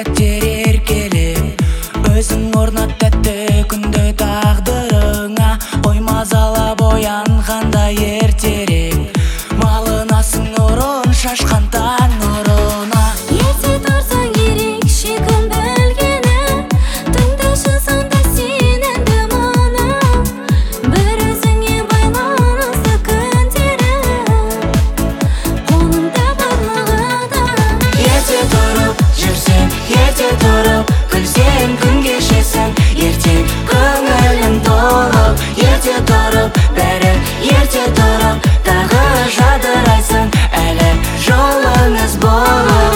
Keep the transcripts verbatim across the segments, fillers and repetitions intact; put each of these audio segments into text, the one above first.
сәттер еркелеп, өзің орнат тәтті күнді тағдырыңа. Ой мазалап оянғанда ертерек, малынасың нұрын шашқан таң нұрына. Ерте тұрсаң ерекше күн білгені, тыңдаушысың да сен әнді мұны. Бір өзіңе байланысты күндері, қолыңда барлығы да. Ерте тұрып жүрсең, ерте тұрып күлсең, күн кешесің, ертең көңілің толып. Ерте тұрып бәрі ерте тұрып, тағы жадырайсың әлі жолыңыз болып.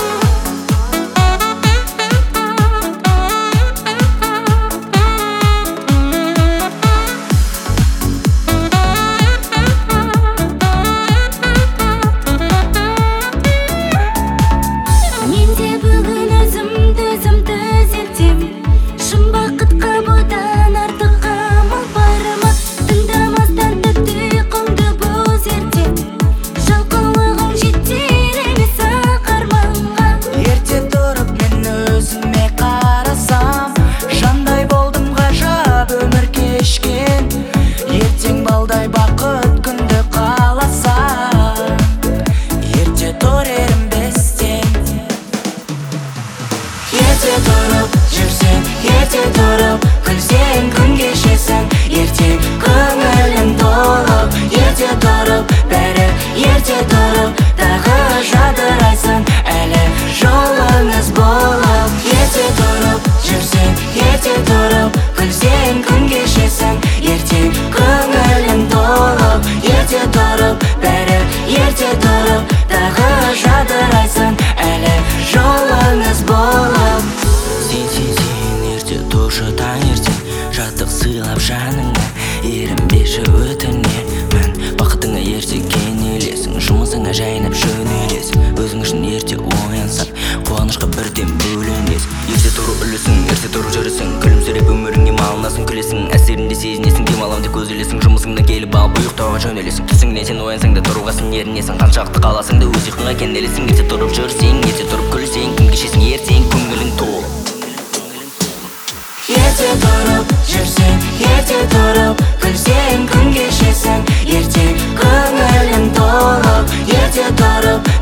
Мен де бүгін өзімді өзімді зерттем, шын бақытқа бұдан артық қамал бар ма? Тыңдамастан тәтті ұйқыңды боз ертем, жалқаулығың жетер емес ақ арманға. Ерте тұрып мен өзіме қарасам, жандай болдым ғажап өмір кешкен. Ертең балдай бақыт күнді қаласам, ерте тұр ерінбестен. Ерте тұрып жүрсең, ерте тұрып күлсең, күн кешесің, ертең көңілің толып. Ерте тұрып бәрі ерте тұрып, тағы жадырайсың әлі жолыңыз болып. Ерте тұрып жүрсең, ерте тұрып күлсең, күн кешесің, ертең көңілің толып. Ерте тұрып бәрі ерте тұрып, тағы жадырайсың әлі жолыңыз болып. Сен, сен, сен ерте тұршы таңертең, жаттық сыйлап жаныңа, ерінбеші өтінемін. Бақытыңа ерте кенелесің, жұмысыңа жайнап жөнелесің. Өзің үшін ерте оянсаң, қуанышқа бірден бөленесің. Ерте тұру үлісің, ерте тұру жүрісің, күлімсіреп өміріңе малынасың, күлесің, әсерінде сезінесің, демалам деп көз ілесің. Жұмысыңдан келіп алып ұйықтауға жөнелесің. Түсіңнен сен оянсаң да тұруға сын ерінесің, қаншақты қаласың да өз ұйқыңа кенелесің. Ерте тұрып жүрсең, ерте тұрып күлсең, күн кешесің, ертең көңілің толып. Ерте тұрып жүрсең, ерте тұрып күлсең, күн кешесің, ертең көңілің толып. Ерте тұрып